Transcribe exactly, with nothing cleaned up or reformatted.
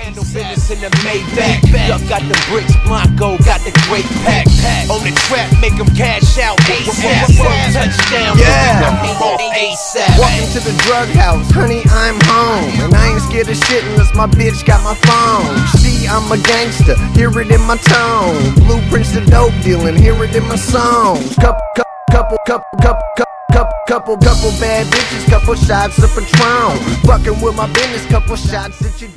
handle business in the Maybach. Duck got the bricks, Blanco got the great pack. On the trap, make them cash out ASAP. Touchdown, yeah. ASAP. Walking to the drug house, honey, I'm home. And I ain't scared of shit unless my bitch got my phone. See, I'm a gangster, hear it in my tone. Blueprints to dope dealing, hear it in my songs. Couple, couple, couple, couple, couple. Couple, couple, couple bad bitches, couple shots of Patron. Fucking with my business, couple shots at your